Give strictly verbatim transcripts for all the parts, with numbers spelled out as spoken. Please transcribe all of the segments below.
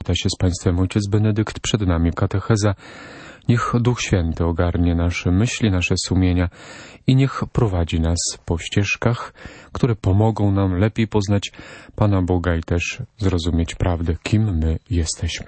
Wita się z Państwem ojciec Benedykt, przed nami katecheza. Niech Duch Święty ogarnie nasze myśli, nasze sumienia i niech prowadzi nas po ścieżkach, które pomogą nam lepiej poznać Pana Boga i też zrozumieć prawdę, kim my jesteśmy.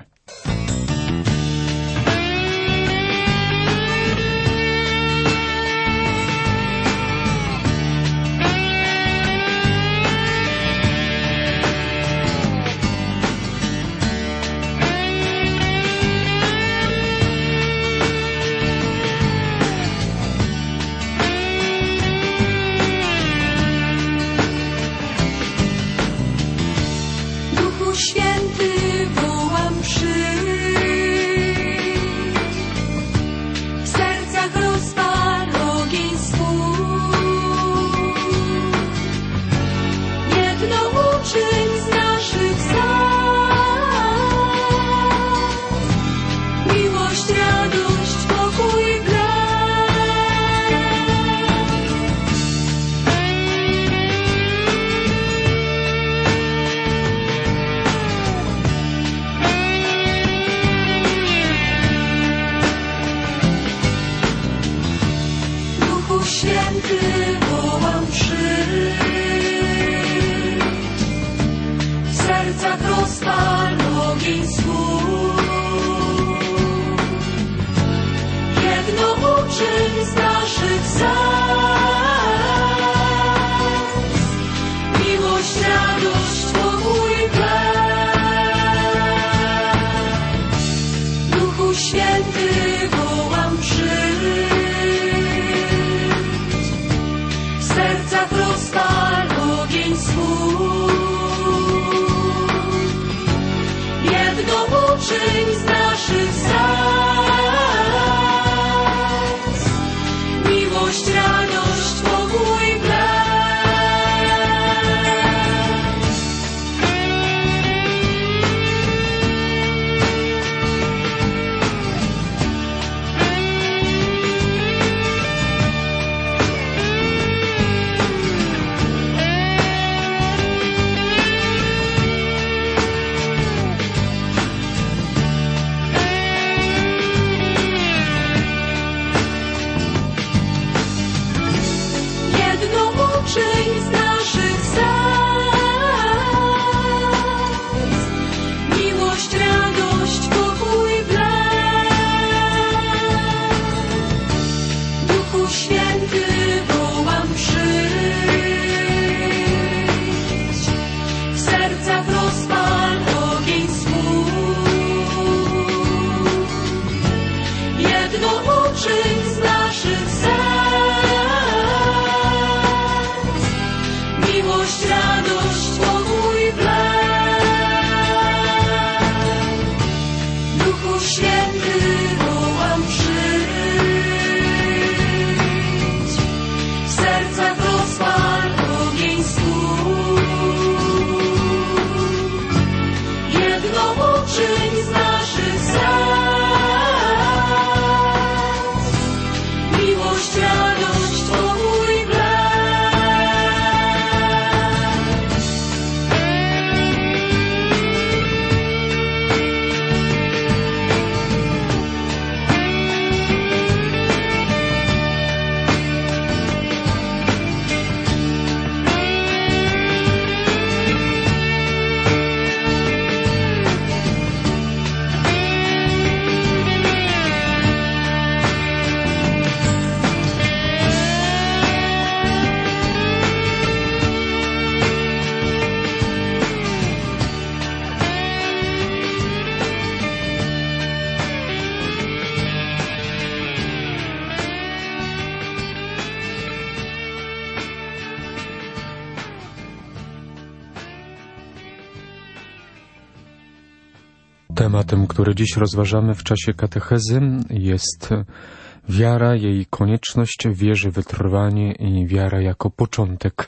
Tematem, który dziś rozważamy w czasie katechezy, jest wiara, jej konieczność, wierzy wytrwanie i wiara jako początek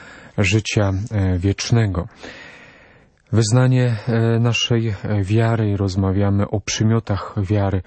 życia wiecznego. Wyznanie naszej wiary i rozmawiamy o przymiotach wiary.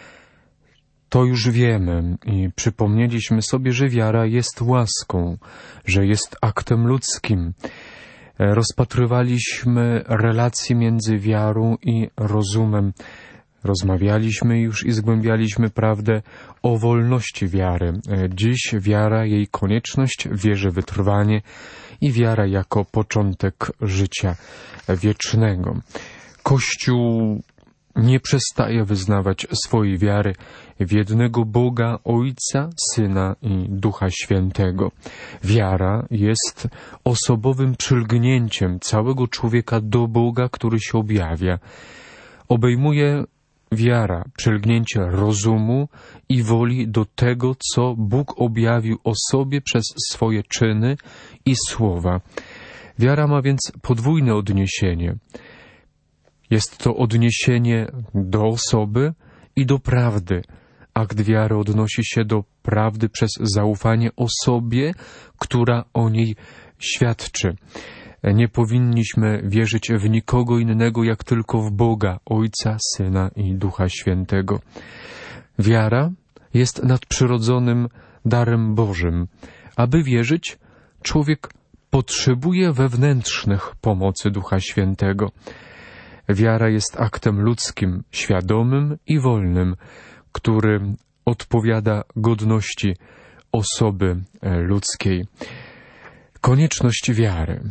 To już wiemy i przypomnieliśmy sobie, że wiara jest łaską, że jest aktem ludzkim. Rozpatrywaliśmy relacje między wiarą i rozumem. Rozmawialiśmy już i zgłębialiśmy prawdę o wolności wiary. Dziś wiara, jej konieczność, wierze wytrwanie i wiara jako początek życia wiecznego. Kościół nie przestaje wyznawać swojej wiary w jednego Boga, Ojca, Syna i Ducha Świętego. Wiara jest osobowym przylgnięciem całego człowieka do Boga, który się objawia. Obejmuje wiara przylgnięcie rozumu i woli do tego, co Bóg objawił o sobie przez swoje czyny i słowa. Wiara ma więc podwójne odniesienie. Jest to odniesienie do osoby i do prawdy. Akt wiary odnosi się do prawdy przez zaufanie osobie, która o niej świadczy. Nie powinniśmy wierzyć w nikogo innego, jak tylko w Boga, Ojca, Syna i Ducha Świętego. Wiara jest nadprzyrodzonym darem Bożym. Aby wierzyć, człowiek potrzebuje wewnętrznych pomocy Ducha Świętego. Wiara jest aktem ludzkim, świadomym i wolnym, który odpowiada godności osoby ludzkiej. Konieczność wiary,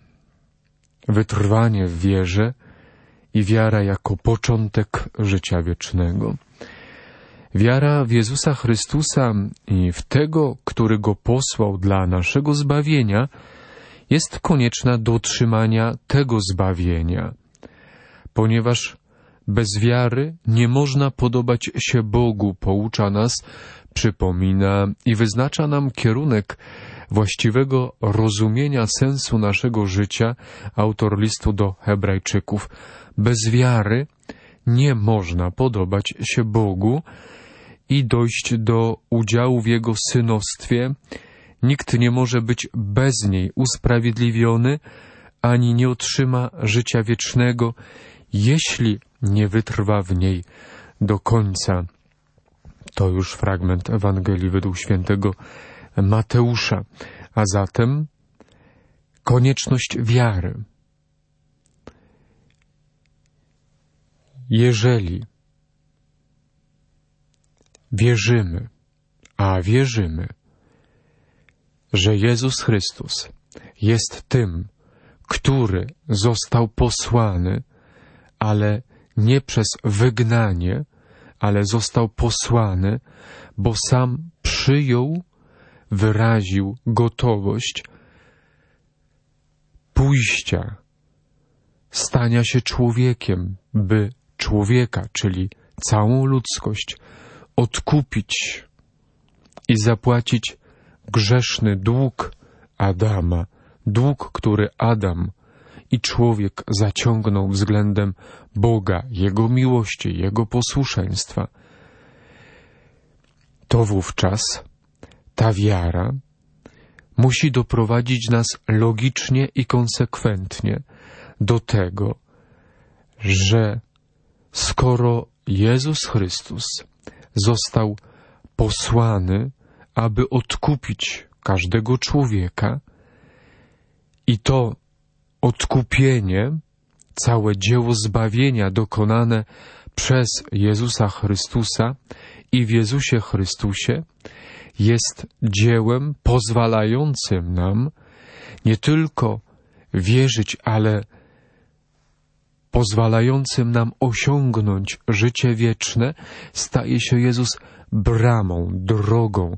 wytrwanie w wierze i wiara jako początek życia wiecznego. Wiara w Jezusa Chrystusa i w Tego, który Go posłał dla naszego zbawienia, jest konieczna do otrzymania tego zbawienia, ponieważ bez wiary nie można podobać się Bogu, poucza nas, przypomina i wyznacza nam kierunek właściwego rozumienia sensu naszego życia autor listu do Hebrajczyków. Bez wiary nie można podobać się Bogu i dojść do udziału w Jego synostwie. Nikt nie może być bez niej usprawiedliwiony, ani nie otrzyma życia wiecznego, jeśli nie wytrwa w niej do końca. To już fragment Ewangelii według świętego Mateusza. A zatem konieczność wiary. Jeżeli wierzymy, a wierzymy, że Jezus Chrystus jest tym, który został posłany, ale nie przez wygnanie, ale został posłany, bo sam przyjął, wyraził gotowość pójścia, stania się człowiekiem, by człowieka, czyli całą ludzkość, odkupić i zapłacić grzeszny dług Adama, dług, który Adam i człowiek zaciągnął względem Boga, Jego miłości, Jego posłuszeństwa. To wówczas ta wiara musi doprowadzić nas logicznie i konsekwentnie do tego, że skoro Jezus Chrystus został posłany, aby odkupić każdego człowieka, i to odkupienie, całe dzieło zbawienia dokonane przez Jezusa Chrystusa i w Jezusie Chrystusie jest dziełem pozwalającym nam nie tylko wierzyć, ale pozwalającym nam osiągnąć życie wieczne, staje się Jezus bramą, drogą.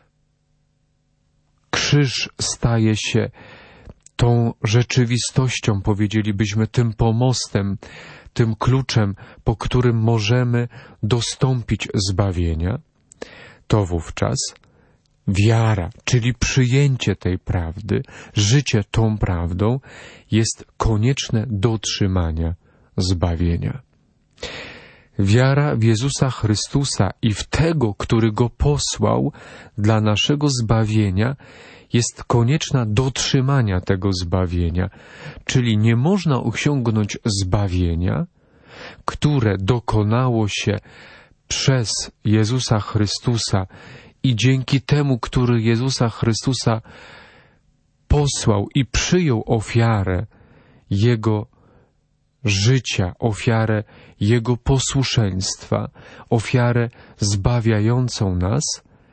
Krzyż staje się tą rzeczywistością, powiedzielibyśmy, tym pomostem, tym kluczem, po którym możemy dostąpić zbawienia. To wówczas wiara, czyli przyjęcie tej prawdy, życie tą prawdą jest konieczne do otrzymania zbawienia. Wiara w Jezusa Chrystusa i w Tego, który Go posłał dla naszego zbawienia, jest konieczna do otrzymania tego zbawienia. Czyli nie można osiągnąć zbawienia, które dokonało się przez Jezusa Chrystusa i dzięki temu, który Jezusa Chrystusa posłał i przyjął ofiarę Jego życia, ofiarę Jego posłuszeństwa, ofiarę zbawiającą nas,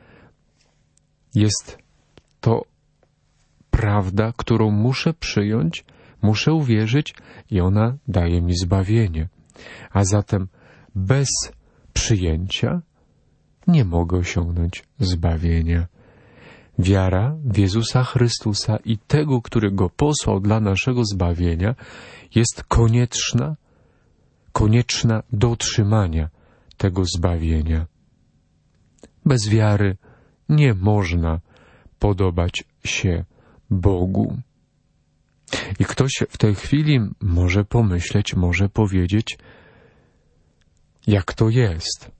jest to prawda, którą muszę przyjąć, muszę uwierzyć i ona daje mi zbawienie. A zatem bez przyjęcia nie mogę osiągnąć zbawienia. Wiara w Jezusa Chrystusa i tego, który Go posłał dla naszego zbawienia, jest konieczna, konieczna do otrzymania tego zbawienia. Bez wiary nie można podobać się Bogu. I ktoś w tej chwili może pomyśleć, może powiedzieć, jak to jest.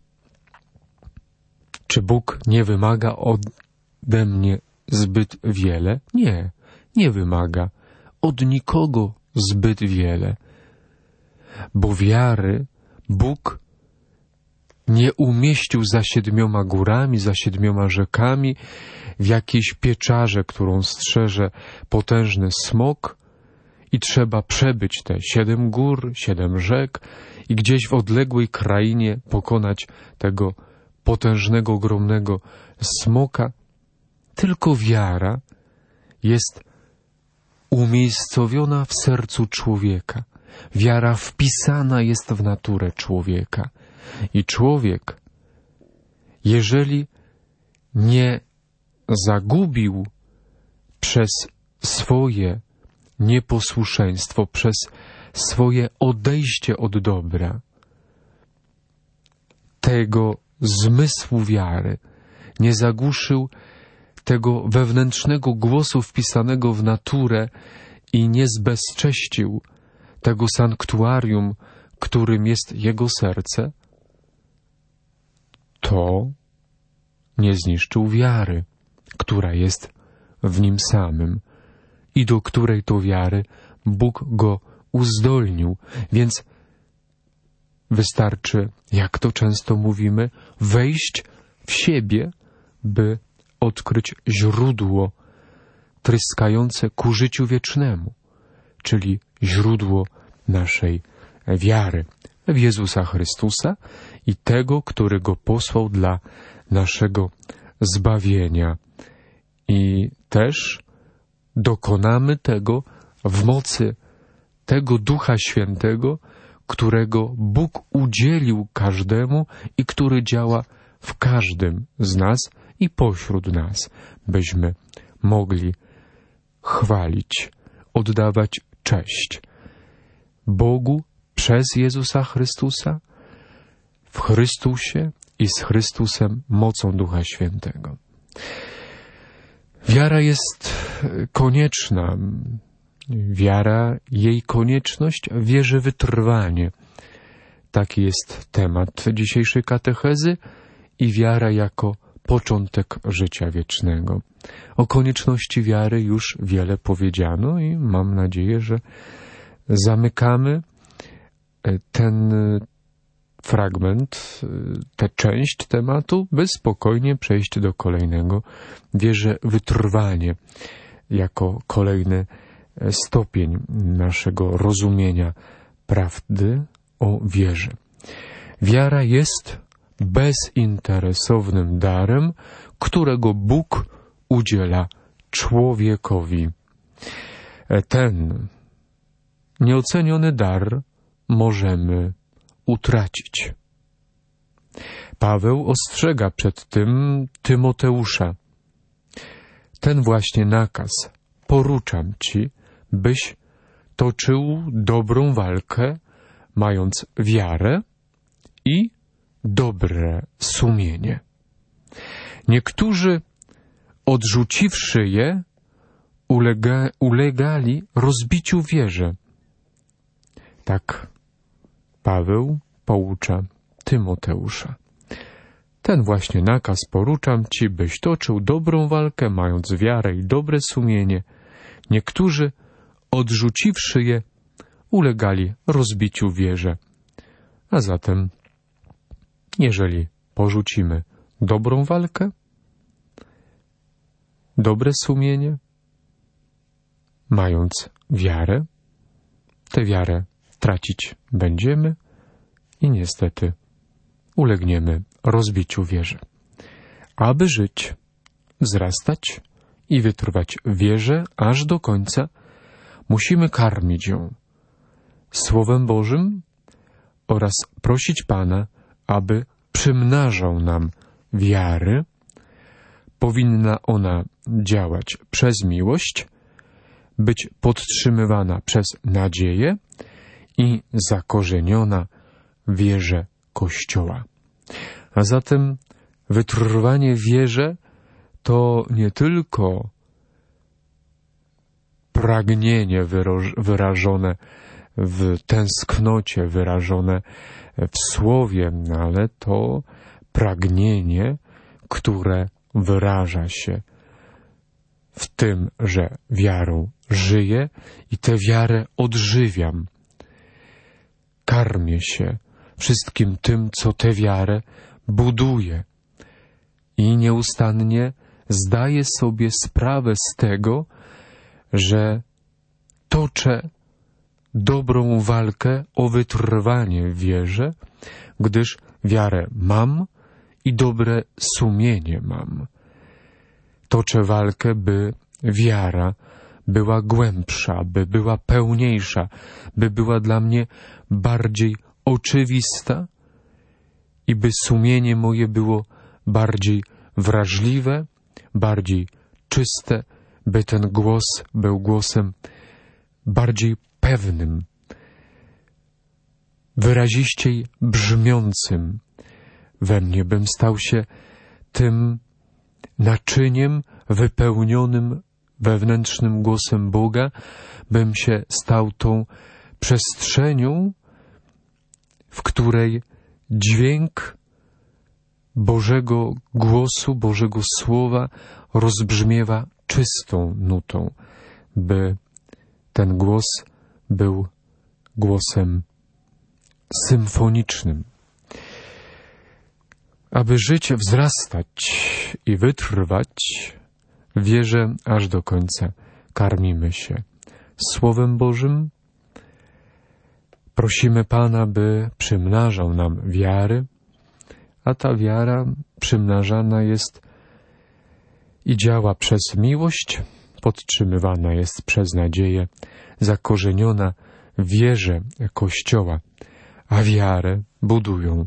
Czy Bóg nie wymaga ode mnie zbyt wiele? Nie, nie wymaga od nikogo zbyt wiele. Bo wiary Bóg nie umieścił za siedmioma górami, za siedmioma rzekami, w jakiejś pieczarze, którą strzeże potężny smok i trzeba przebyć te siedem gór, siedem rzek i gdzieś w odległej krainie pokonać tego potężnego, ogromnego smoka. Tylko wiara jest umiejscowiona w sercu człowieka. Wiara wpisana jest w naturę człowieka. I człowiek, jeżeli nie zagubił przez swoje nieposłuszeństwo, przez swoje odejście od dobra, tego zmysłu wiary, nie zagłuszył tego wewnętrznego głosu wpisanego w naturę i nie zbezcześcił tego sanktuarium, którym jest jego serce, to nie zniszczył wiary, która jest w nim samym i do której to wiary Bóg go uzdolnił. Więc wystarczy, jak to często mówimy, wejść w siebie, by odkryć źródło tryskające ku życiu wiecznemu, czyli źródło naszej wiary w Jezusa Chrystusa i tego, który Go posłał dla naszego zbawienia. I też dokonamy tego w mocy tego Ducha Świętego, którego Bóg udzielił każdemu i który działa w każdym z nas i pośród nas, byśmy mogli chwalić, oddawać cześć Bogu przez Jezusa Chrystusa, w Chrystusie i z Chrystusem mocą Ducha Świętego. Wiara jest konieczna. Wiara, jej konieczność wierzy wytrwanie. Taki jest temat dzisiejszej katechezy i wiara jako początek życia wiecznego. O konieczności wiary już wiele powiedziano i mam nadzieję, że zamykamy ten fragment, tę część tematu, by spokojnie przejść do kolejnego. Wierzę wytrwanie jako kolejny stopień naszego rozumienia prawdy o wierze. Wiara jest bezinteresownym darem, którego Bóg udziela człowiekowi. Ten nieoceniony dar możemy utracić. Paweł ostrzega przed tym Tymoteusza. Ten właśnie nakaz poruczam ci, byś toczył dobrą walkę, mając wiarę i dobre sumienie. Niektórzy, odrzuciwszy je, ulega, ulegali rozbiciu wierze. Tak Paweł poucza Tymoteusza. Ten właśnie nakaz poruczam ci, byś toczył dobrą walkę, mając wiarę i dobre sumienie. Niektórzy, odrzuciwszy je, ulegali rozbiciu wierze. A zatem, jeżeli porzucimy dobrą walkę, dobre sumienie, mając wiarę, tę wiarę tracić będziemy i niestety ulegniemy rozbiciu wierzy. Aby żyć, wzrastać i wytrwać w wierze aż do końca, musimy karmić ją Słowem Bożym oraz prosić Pana, aby przymnażał nam wiary. Powinna ona działać przez miłość, być podtrzymywana przez nadzieję i zakorzeniona w wierze Kościoła. A zatem wytrwanie w wierze to nie tylko pragnienie wyrażone w tęsknocie, wyrażone w słowie, ale to pragnienie, które wyraża się w tym, że wiarą żyję i tę wiarę odżywiam. Karmię się wszystkim tym, co tę wiarę buduje i nieustannie zdaję sobie sprawę z tego, że toczę dobrą walkę o wytrwanie w wierze, gdyż wiarę mam i dobre sumienie mam. Toczę walkę, by wiara była głębsza, by była pełniejsza, by była dla mnie bardziej oczywista i by sumienie moje było bardziej wrażliwe, bardziej czyste, by ten głos był głosem bardziej pewnym, wyraziściej brzmiącym. We mnie bym stał się tym naczyniem wypełnionym wewnętrznym głosem Boga, bym się stał tą przestrzenią, w której dźwięk Bożego głosu, Bożego Słowa rozbrzmiewa czystą nutą, by ten głos był głosem symfonicznym. Aby żyć, wzrastać i wytrwać, w wierze aż do końca karmimy się Słowem Bożym. Prosimy Pana, by przymnażał nam wiary, a ta wiara przymnażana jest i działa przez miłość, podtrzymywana jest przez nadzieję, zakorzeniona w wierze Kościoła, a wiarę budują,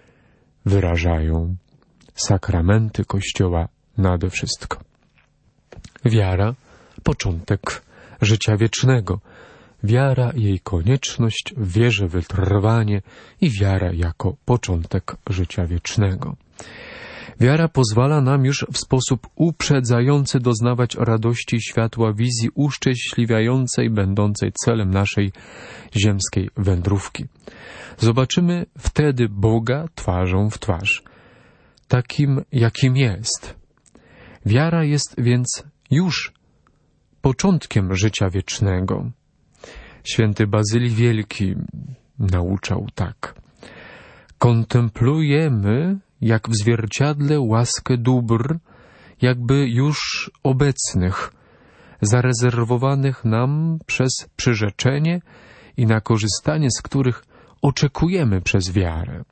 wyrażają sakramenty Kościoła nade wszystko. Wiara, początek życia wiecznego. Wiara, jej konieczność, w wierze wytrwanie i wiara jako początek życia wiecznego. Wiara pozwala nam już w sposób uprzedzający doznawać radości i światła wizji uszczęśliwiającej, będącej celem naszej ziemskiej wędrówki. Zobaczymy wtedy Boga twarzą w twarz, takim jakim jest. Wiara jest więc już początkiem życia wiecznego. Święty Bazylii Wielki nauczał tak. Kontemplujemy jak w zwierciadle łaskę dóbr, jakby już obecnych, zarezerwowanych nam przez przyrzeczenie i na korzystanie z których oczekujemy przez wiarę.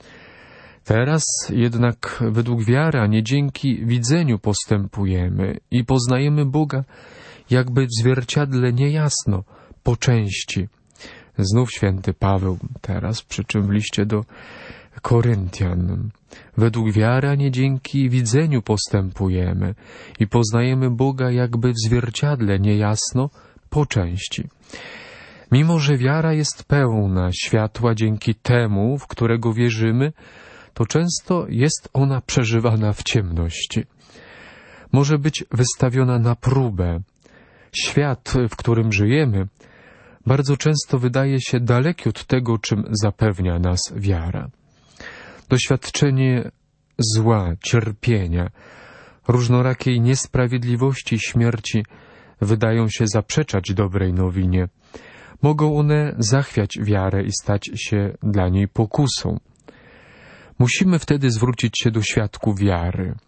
Teraz jednak według wiary, a nie dzięki widzeniu postępujemy i poznajemy Boga jakby w zwierciadle niejasno, po części. Znów święty Paweł teraz, przy czym w liście do Koryntian. Według wiary, a nie dzięki widzeniu postępujemy i poznajemy Boga jakby w zwierciadle niejasno, po części. Mimo że wiara jest pełna światła dzięki temu, w którego wierzymy, to często jest ona przeżywana w ciemności. Może być wystawiona na próbę. Świat, w którym żyjemy, bardzo często wydaje się daleki od tego, czym zapewnia nas wiara. Doświadczenie zła, cierpienia, różnorakiej niesprawiedliwości i śmierci wydają się zaprzeczać dobrej nowinie. Mogą one zachwiać wiarę i stać się dla niej pokusą. Musimy wtedy zwrócić się do świadków wiary,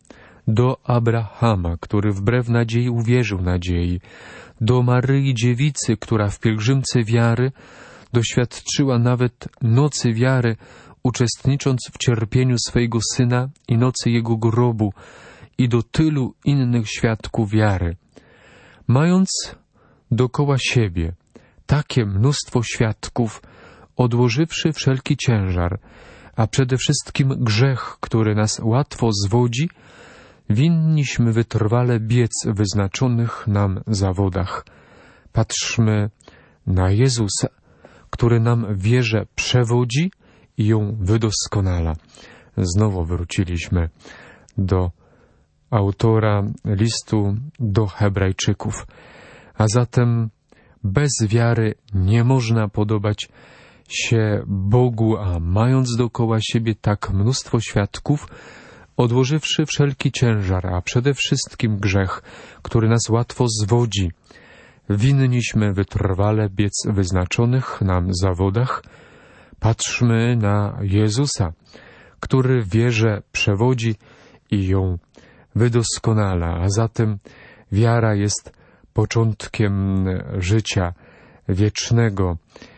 do Abrahama, który wbrew nadziei uwierzył nadziei, do Maryi Dziewicy, która w pielgrzymce wiary doświadczyła nawet nocy wiary, uczestnicząc w cierpieniu swojego Syna i nocy Jego grobu, i do tylu innych świadków wiary. Mając dokoła siebie takie mnóstwo świadków, odłożywszy wszelki ciężar, a przede wszystkim grzech, który nas łatwo zwodzi, winniśmy wytrwale biec w wyznaczonych nam zawodach. Patrzmy na Jezusa, który nam wierę przewodzi i ją wydoskonala. Znowu wróciliśmy do autora listu do Hebrajczyków. A zatem bez wiary nie można podobać się Bogu, a mając dookoła siebie tak mnóstwo świadków, odłożywszy wszelki ciężar, a przede wszystkim grzech, który nas łatwo zwodzi, winniśmy wytrwale biec w wyznaczonych nam zawodach. Patrzmy na Jezusa, który wierę przewodzi i ją wydoskonala, a zatem wiara jest początkiem życia wiecznego.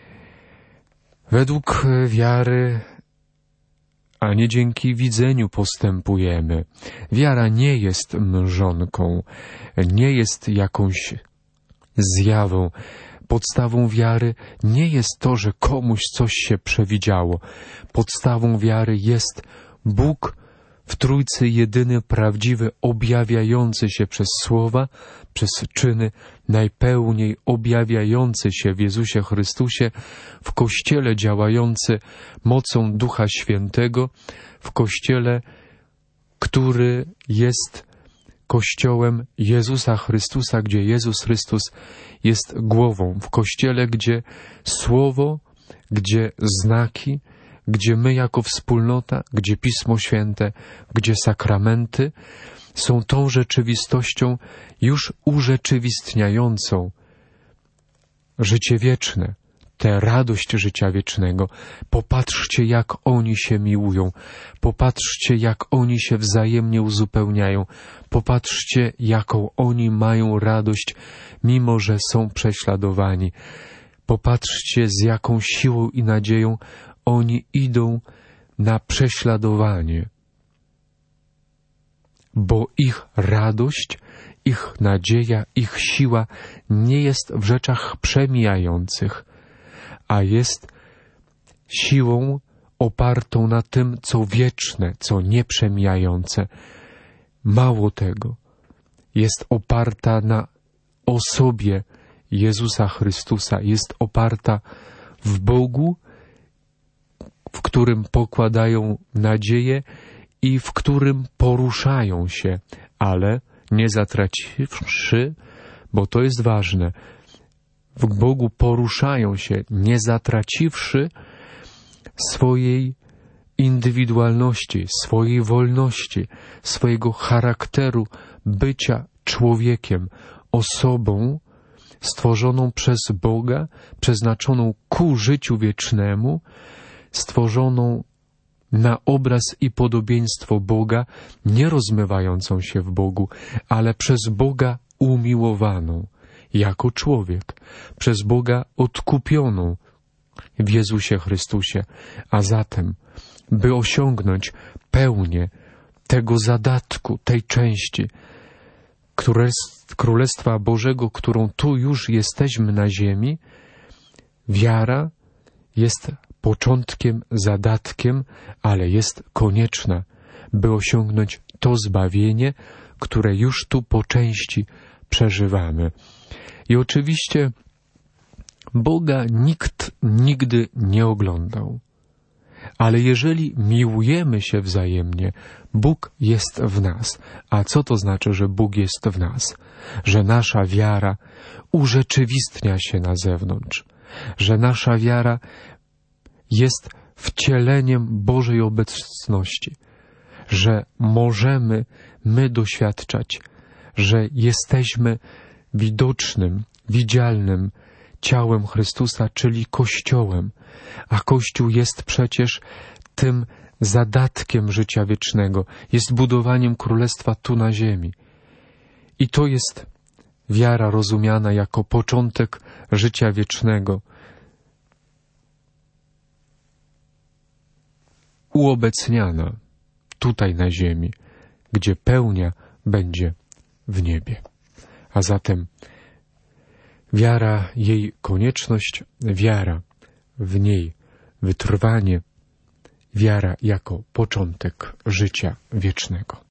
Według wiary, a nie dzięki widzeniu postępujemy. Wiara nie jest mrzonką, nie jest jakąś zjawą. Podstawą wiary nie jest to, że komuś coś się przewidziało. Podstawą wiary jest Bóg w Trójcy jedyny, prawdziwy, objawiający się przez słowa, przez czyny, najpełniej objawiający się w Jezusie Chrystusie, w Kościele działający mocą Ducha Świętego, w Kościele, który jest Kościołem Jezusa Chrystusa, gdzie Jezus Chrystus jest głową, w Kościele, gdzie Słowo, gdzie znaki, gdzie my jako wspólnota, gdzie Pismo Święte, gdzie sakramenty są tą rzeczywistością już urzeczywistniającą życie wieczne, tę radość życia wiecznego. Popatrzcie, jak oni się miłują. Popatrzcie, jak oni się wzajemnie uzupełniają. Popatrzcie, jaką oni mają radość, mimo że są prześladowani. Popatrzcie, z jaką siłą i nadzieją oni idą na prześladowanie, bo ich radość, ich nadzieja, ich siła nie jest w rzeczach przemijających, a jest siłą opartą na tym, co wieczne, co nieprzemijające. Mało tego, jest oparta na osobie Jezusa Chrystusa, jest oparta w Bogu, w którym pokładają nadzieję i w którym poruszają się, ale nie zatraciwszy, bo to jest ważne, w Bogu poruszają się, nie zatraciwszy swojej indywidualności, swojej wolności, swojego charakteru bycia człowiekiem, osobą stworzoną przez Boga, przeznaczoną ku życiu wiecznemu, stworzoną na obraz i podobieństwo Boga, nie rozmywającą się w Bogu, ale przez Boga umiłowaną jako człowiek, przez Boga odkupioną w Jezusie Chrystusie. A zatem, by osiągnąć pełnię tego zadatku, tej części Królestwa Bożego, którą tu już jesteśmy na ziemi, wiara jest początkiem, zadatkiem, ale jest konieczna, by osiągnąć to zbawienie, które już tu po części przeżywamy. I oczywiście Boga nikt nigdy nie oglądał. Ale jeżeli miłujemy się wzajemnie, Bóg jest w nas. A co to znaczy, że Bóg jest w nas? Że nasza wiara urzeczywistnia się na zewnątrz. Że nasza wiara jest wcieleniem Bożej obecności. Że możemy my doświadczać, że jesteśmy widocznym, widzialnym ciałem Chrystusa, czyli Kościołem. A Kościół jest przecież tym zadatkiem życia wiecznego, jest budowaniem królestwa tu na ziemi. I to jest wiara rozumiana jako początek życia wiecznego, uobecniana tutaj na ziemi, gdzie pełnia będzie w niebie. A zatem wiara, jej konieczność, wiara, w niej wytrwanie, wiara jako początek życia wiecznego.